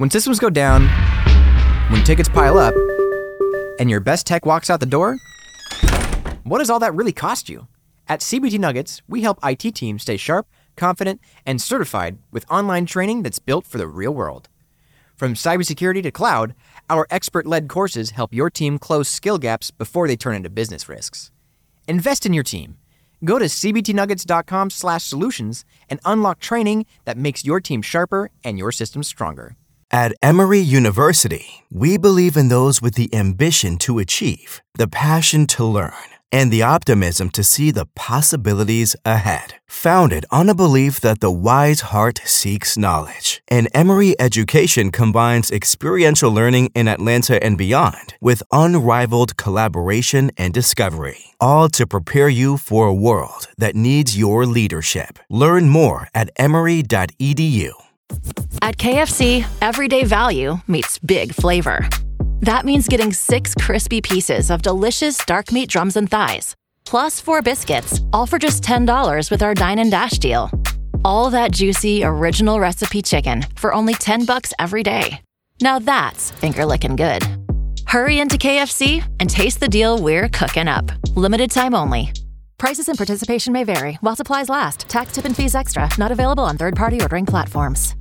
When systems go down, when tickets pile up, and your best tech walks out the door, what does all that really cost you? At CBT Nuggets, we help IT teams stay sharp, confident, and certified with online training that's built for the real world. From cybersecurity to cloud, our expert-led courses help your team close skill gaps before they turn into business risks. Invest in your team. Go to cbtnuggets.com/solutions and unlock training that makes your team sharper and your systems stronger. At Emory University, we believe in those with the ambition to achieve, the passion to learn, and the optimism to see the possibilities ahead. Founded on a belief that the wise heart seeks knowledge, and Emory education combines experiential learning in Atlanta and beyond with unrivaled collaboration and discovery, all to prepare you for a world that needs your leadership. Learn more at emory.edu. At KFC, everyday value meets big flavor. That means getting 6 crispy pieces of delicious dark meat drums and thighs, plus 4 biscuits, all for just $10 with our Dine and Dash deal. All that juicy, original recipe chicken for only $10 every day. Now that's finger-licking good. Hurry into KFC and taste the deal we're cooking up. Limited time only. Prices and participation may vary while supplies last. Tax, tip, and fees extra. Not available on third-party ordering platforms.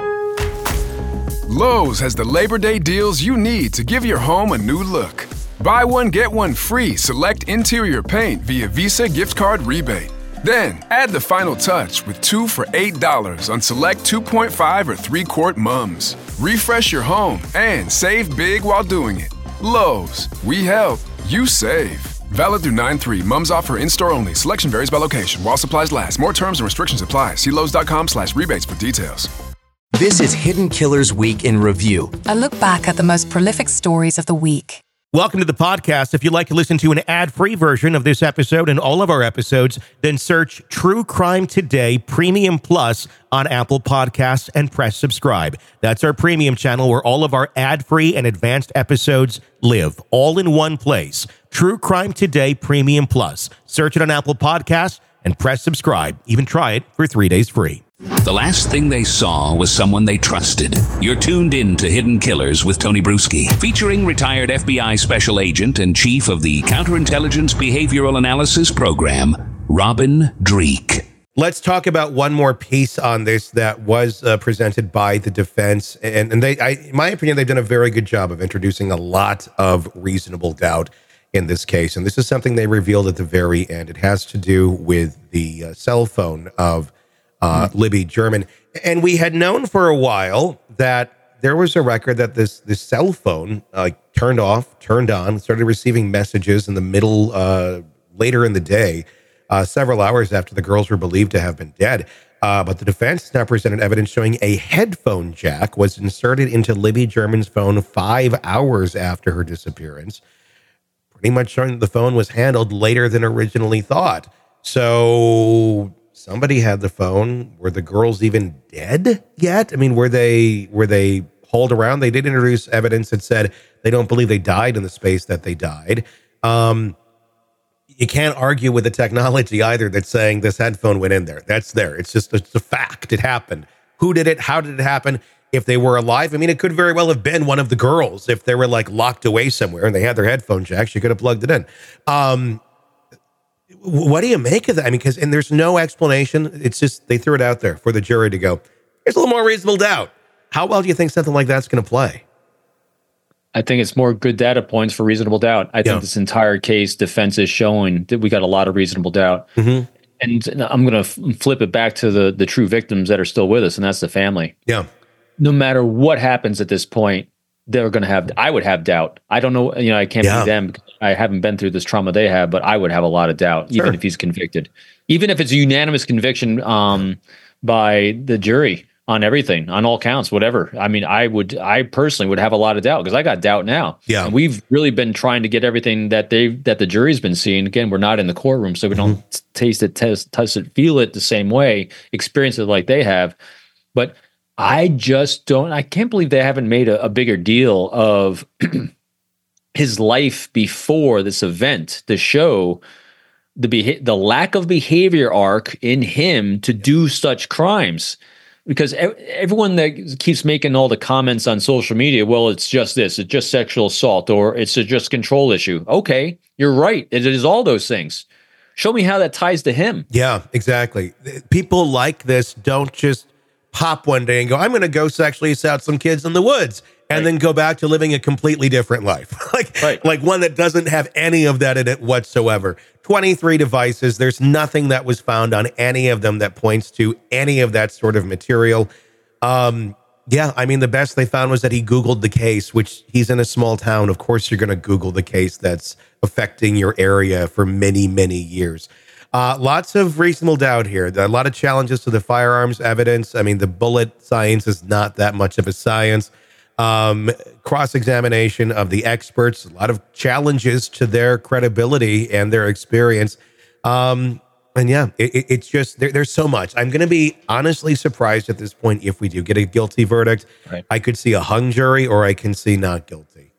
Lowe's has the Labor Day deals you need to give your home a new look. Buy one, get one free select interior paint via Visa gift card rebate. Then, add the final touch with 2 for $8 on select 2.5 or 3-quart mums. Refresh your home and save big while doing it. Lowe's, we help, you save. Valid through 9/3. Mums offer in-store only. Selection varies by location. While supplies last. More terms and restrictions apply. See Lowes.com/rebates for details. This is Hidden Killers Week in Review. A look back at the most prolific stories of the week. Welcome to the podcast. If you'd like to listen to an ad-free version of this episode and all of our episodes, then search True Crime Today Premium Plus on Apple Podcasts and press subscribe. That's our premium channel where all of our ad-free and advanced episodes live, all in one place. True Crime Today Premium Plus. Search it on Apple Podcasts and press subscribe. Even try it for 3 days free. The last thing they saw was someone they trusted. You're tuned in to Hidden Killers with Tony Bruschi, featuring retired FBI Special Agent and Chief of the Counterintelligence Behavioral Analysis Program, Robin Dreeke. Let's talk about one more piece on this that was presented by the defense. And in my opinion, they've done a very good job of introducing a lot of reasonable doubt in this case. And this is something they revealed at the very end. It has to do with the cell phone of Libby German. And we had known for a while that there was a record that this cell phone turned off, turned on, started receiving messages in the middle, later in the day, several hours after the girls were believed to have been dead. But the defense now presented evidence showing a headphone jack was inserted into Libby German's phone 5 hours after her disappearance, pretty much showing that the phone was handled later than originally thought. So somebody had the phone. Were the girls even dead yet? I mean, were they hauled around? They did introduce evidence that said they don't believe they died in the space that they died. You can't argue with the technology either that's saying this headphone went in there. That's there. It's a fact. It happened. Who did it? How did it happen? If they were alive, I mean, it could very well have been one of the girls. If they were locked away somewhere and they had their headphone jack, she could have plugged it in. What do you make of that? I mean, and there's no explanation. It's just they threw it out there for the jury to go, there's a little more reasonable doubt. How well do you think something like that's going to play? I think it's more good data points for reasonable doubt. I think this entire case, defense is showing that we got a lot of reasonable doubt. Mm-hmm. And I'm going to flip it back to the true victims that are still with us, and that's the family. Yeah. No matter what happens at this point, they're going to have, I would have doubt. I don't know, I can't be them. I haven't been through this trauma they have, but I would have a lot of doubt, even if he's convicted. Even if it's a unanimous conviction by the jury on everything, on all counts, whatever. I mean, I personally would have a lot of doubt because I got doubt now. Yeah. And we've really been trying to get everything that the jury's been seeing. Again, we're not in the courtroom, so we don't taste it, touch it, feel it the same way, experience it like they have. But I can't believe they haven't made a bigger deal of his life before this event to show the lack of behavior arc in him to do such crimes. because everyone that keeps making all the comments on social media, well, it's just this, it's just sexual assault, or it's just control issue. Okay, you're right. It is all those things. Show me how that ties to him. Yeah, exactly. People like this don't just pop one day and go, I'm going to go sexually assault some kids in the woods and then go back to living a completely different life. Like one that doesn't have any of that in it whatsoever. 23 devices. There's nothing that was found on any of them that points to any of that sort of material. Yeah, I mean, the best they found was that he Googled the case, which he's in a small town. Of course, you're going to Google the case that's affecting your area for many, many years. Lots of reasonable doubt here. A lot of challenges to the firearms evidence. I mean, the bullet science is not that much of a science. Cross-examination of the experts, a lot of challenges to their credibility and their experience. And yeah, it's just, there's so much. I'm going to be honestly surprised at this point if we do get a guilty verdict. Right. I could see a hung jury or I can see not guilty.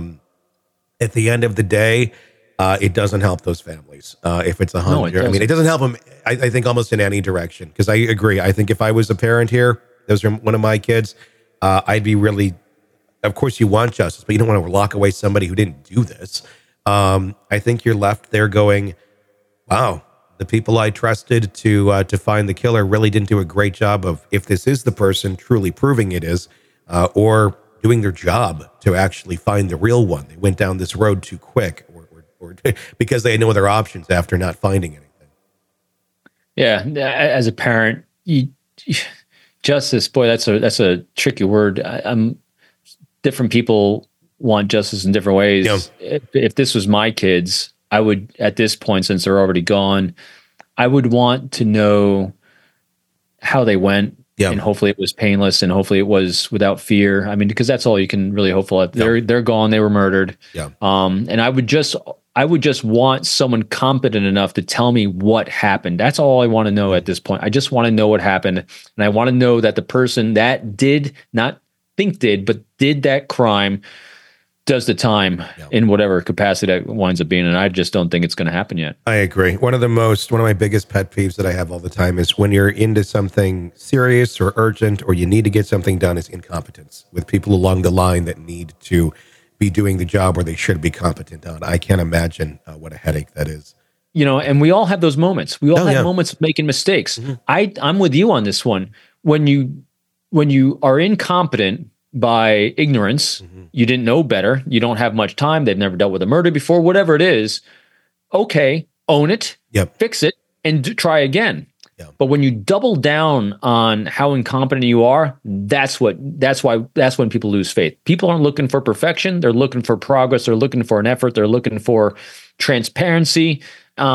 At the end of the day, it doesn't help those families if it's a hung jury. I mean, it doesn't help them, I think, almost in any direction. Because I agree. I think if I was a parent here, those are one of my kids, I'd be really, of course you want justice, but you don't want to lock away somebody who didn't do this. I think you're left there going, wow, the people I trusted to find the killer really didn't do a great job of, if this is the person, truly proving it is, or doing their job to actually find the real one. They went down this road too quick, or because they had no other options after not finding anything. Yeah, as a parent, justice, boy, that's a tricky word. Different people want justice in different ways. Yeah. If this was my kids, I would, at this point, since they're already gone, I would want to know how they went. Yeah. And hopefully it was painless and hopefully it was without fear. I mean, because that's all you can really hope for. They're gone. They were murdered. Yeah. And I would just want someone competent enough to tell me what happened. That's all I want to know at this point. I just want to know what happened. And I want to know that the person that did, not think did, but did that crime, does the time in whatever capacity that winds up being. And I just don't think it's going to happen yet. I agree. One of my biggest pet peeves that I have all the time is when you're into something serious or urgent, or you need to get something done, is incompetence with people along the line that need to be doing the job where they should be competent on. I can't imagine what a headache that is. You know, and we all have those moments. We all have moments of making mistakes. Mm-hmm. I'm with you on this one. When you are incompetent by ignorance, you didn't know better, you don't have much time, they've never dealt with a murder before, whatever it is, okay, own it, fix it, and try again. Yep. But when you double down on how incompetent you are, that's when people lose faith. People aren't looking for perfection, they're looking for progress, they're looking for an effort, they're looking for transparency,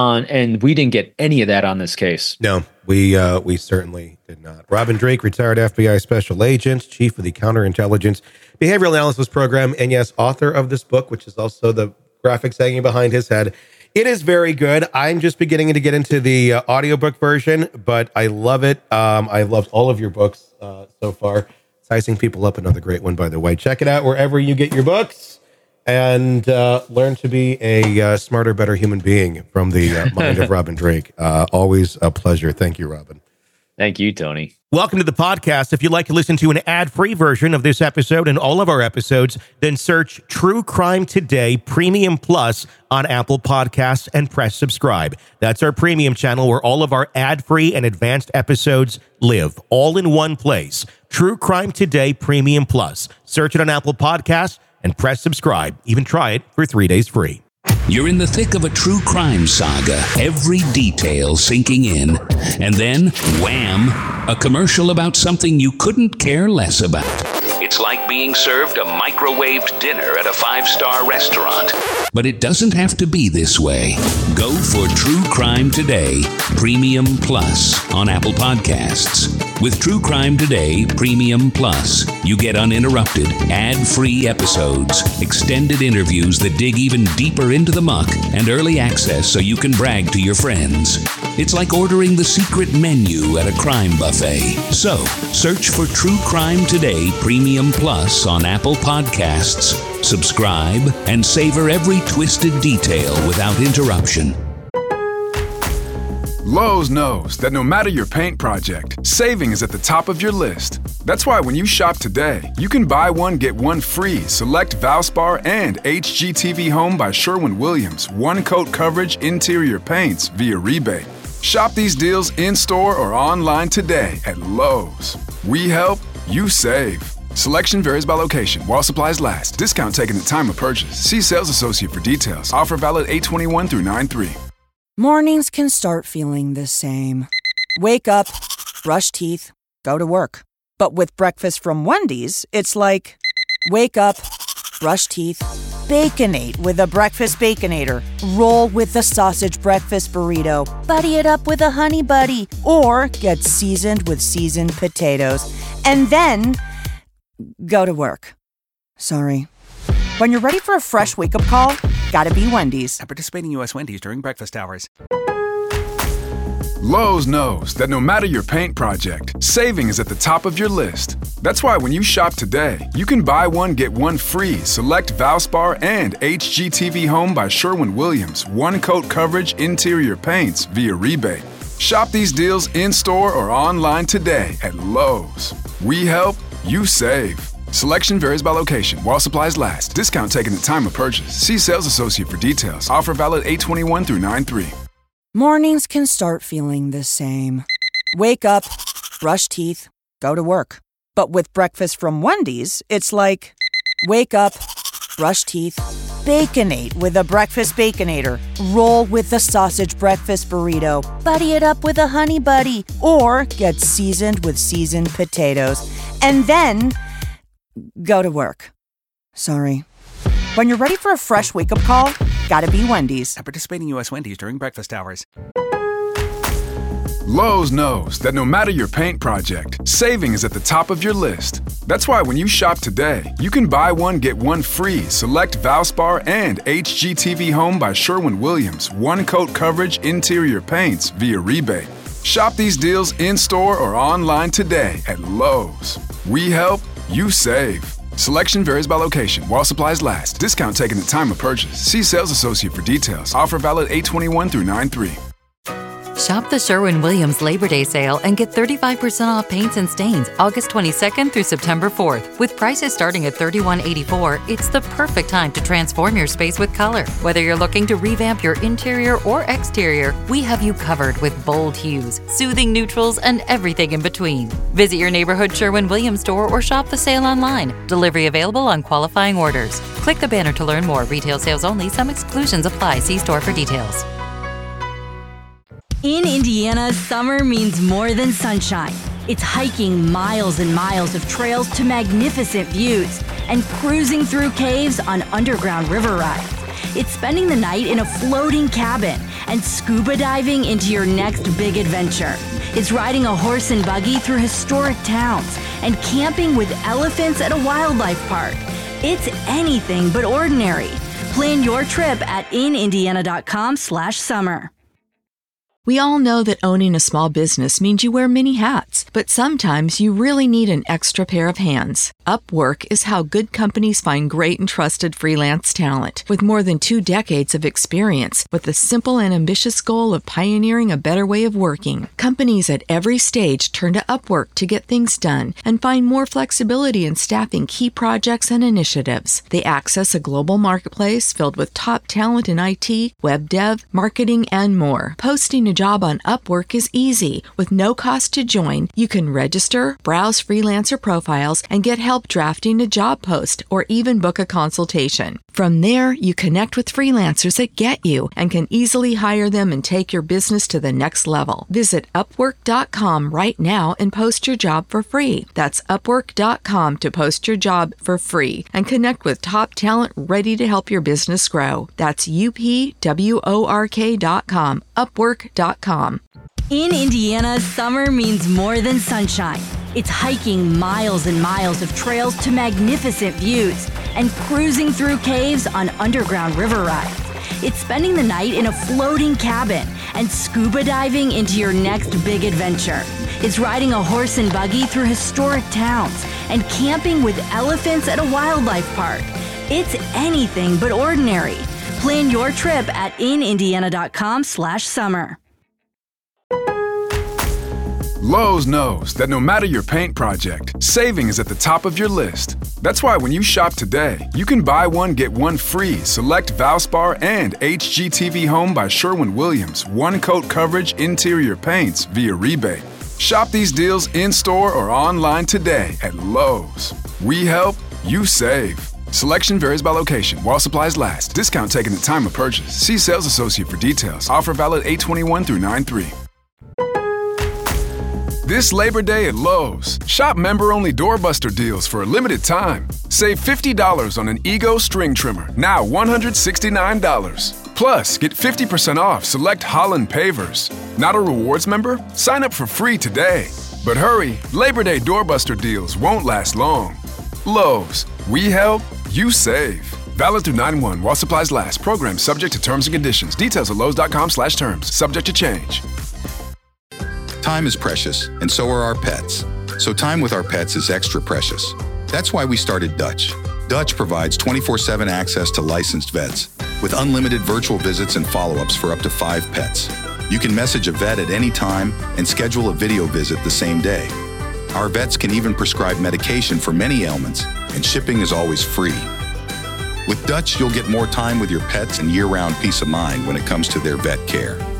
and we didn't get any of that on this case. No, we certainly did not. Robin Drake, retired FBI special agent, chief of the Counterintelligence Behavioral Analysis Program, and yes, author of this book, which is also the graphics hanging behind his head. It is very good. I'm just beginning to get into the audiobook version, but I love it. I've loved all of your books so far. Sizing People Up, another great one, by the way. Check it out wherever you get your books, and learn to be a smarter, better human being from the mind of Robin Drake. Always a pleasure. Thank you, Robin. Thank you, Tony. Welcome to the podcast. If you'd like to listen to an ad-free version of this episode and all of our episodes, then search True Crime Today Premium Plus on Apple Podcasts and press subscribe. That's our premium channel where all of our ad-free and advanced episodes live, all in one place. True Crime Today Premium Plus. Search it on Apple Podcasts and press subscribe. Even try it for 3 days free. You're in the thick of a true crime saga, every detail sinking in, and then, wham, a commercial about something you couldn't care less about. It's like being served a microwaved dinner at a 5-star restaurant. But it doesn't have to be this way. Go for True Crime Today Premium Plus on Apple Podcasts. With True Crime Today Premium Plus, you get uninterrupted, ad-free episodes, extended interviews that dig even deeper into the muck, and early access so you can brag to your friends. It's like ordering the secret menu at a crime buffet. So, search for True Crime Today Premium Plus on Apple Podcasts, subscribe, and savor every twisted detail without interruption. Lowe's knows that no matter your paint project, saving is at the top of your list. That's why when you shop today, you can buy one, get one free select Valspar and HGTV Home by Sherwin-Williams one-coat coverage interior paints via rebate. Shop these deals in-store or online today at Lowe's. We help, you save. Selection varies by location. While supplies last. Discount taken at time of purchase. See sales associate for details. Offer valid 8/21 through 9/3. Mornings can start feeling the same. Wake up, brush teeth, go to work. But with breakfast from Wendy's, it's like, wake up, brush teeth, Baconate with a breakfast Baconator. Roll with the sausage breakfast burrito. Buddy it up with a honey buddy. Or get seasoned with seasoned potatoes. And then go to work. Sorry. When you're ready for a fresh wake-up call, gotta be Wendy's. At participating U.S. Wendy's during breakfast hours. Lowe's knows that no matter your paint project, saving is at the top of your list. That's why when you shop today, you can buy one, get one free select Valspar and HGTV Home by Sherwin-Williams one-coat coverage interior paints via rebate. Shop these deals in-store or online today at Lowe's. We help, you save. Selection varies by location. While supplies last. Discount taken at time of purchase. See sales associate for details. Offer valid 8/21 through 9/3. Mornings can start feeling the same. Wake up, brush teeth, go to work. But with breakfast from Wendy's, it's like, wake up, brush teeth, Baconate with a breakfast Baconator. Roll with the sausage breakfast burrito. Buddy it up with a honey buddy. Or get seasoned with seasoned potatoes. And then go to work. Sorry. When you're ready for a fresh wake-up call, gotta be Wendy's. At participating U.S. Wendy's during breakfast hours. Lowe's knows that no matter your paint project, saving is at the top of your list. That's why when you shop today, you can buy one, get one free select Valspar and HGTV Home by Sherwin-Williams one-coat coverage interior paints via rebate. Shop these deals in-store or online today at Lowe's. We help, you save. Selection varies by location. While supplies last. Discount taken at time of purchase. See sales associate for details. Offer valid 8/21 through 9/3. Shop the Sherwin-Williams Labor Day sale and get 35% off paints and stains August 22nd through September 4th. With prices starting at $31.84, it's the perfect time to transform your space with color. Whether you're looking to revamp your interior or exterior, we have you covered with bold hues, soothing neutrals, and everything in between. Visit your neighborhood Sherwin-Williams store or shop the sale online. Delivery available on qualifying orders. Click the banner to learn more. Retail sales only. Some exclusions apply. See store for details. In Indiana, summer means more than sunshine. It's hiking miles and miles of trails to magnificent views and cruising through caves on underground river rides. It's spending the night in a floating cabin and scuba diving into your next big adventure. It's riding a horse and buggy through historic towns and camping with elephants at a wildlife park. It's anything but ordinary. Plan your trip at inindiana.com/summer. We all know that owning a small business means you wear many hats, but sometimes you really need an extra pair of hands. Upwork is how good companies find great and trusted freelance talent. With more than 2 decades of experience, with the simple and ambitious goal of pioneering a better way of working, companies at every stage turn to Upwork to get things done and find more flexibility in staffing key projects and initiatives. They access a global marketplace filled with top talent in IT, web dev, marketing, and more. Posting a job on Upwork is easy. With no cost to join, you can register, browse freelancer profiles, and get help drafting a job post or even book a consultation. From there, you connect with freelancers that get you and can easily hire them and take your business to the next level. Visit Upwork.com right now and post your job for free. That's Upwork.com to post your job for free and connect with top talent ready to help your business grow. That's UPWORK.com, Upwork.com. In Indiana, summer means more than sunshine. It's hiking miles and miles of trails to magnificent views and cruising through caves on underground river rides. It's spending the night in a floating cabin and scuba diving into your next big adventure. It's riding a horse and buggy through historic towns and camping with elephants at a wildlife park. It's anything but ordinary. Plan your trip at inindiana.com/summer. Lowe's knows that no matter your paint project, saving is at the top of your list. That's why when you shop today, you can buy one, get one free select Valspar and HGTV Home by Sherwin-Williams one-coat coverage interior paints via rebate. Shop these deals in-store or online today at Lowe's. We help, you save. Selection varies by location. While supplies last. Discount taken at time of purchase. See sales associate for details. Offer valid 8/21 through 9/3. This Labor Day at Lowe's, shop member-only doorbuster deals for a limited time. Save $50 on an Ego string trimmer, now $169. Plus, get 50% off select Holland pavers. Not a rewards member? Sign up for free today. But hurry, Labor Day doorbuster deals won't last long. Lowe's, we help, you save. Valid through 9/1 while supplies last. Program subject to terms and conditions. Details at lowes.com/terms. Subject to change. Time is precious, and so are our pets. So time with our pets is extra precious. That's why we started Dutch. Dutch provides 24/7 access to licensed vets, with unlimited virtual visits and follow-ups for up to 5 pets. You can message a vet at any time and schedule a video visit the same day. Our vets can even prescribe medication for many ailments, and shipping is always free. With Dutch, you'll get more time with your pets and year-round peace of mind when it comes to their vet care.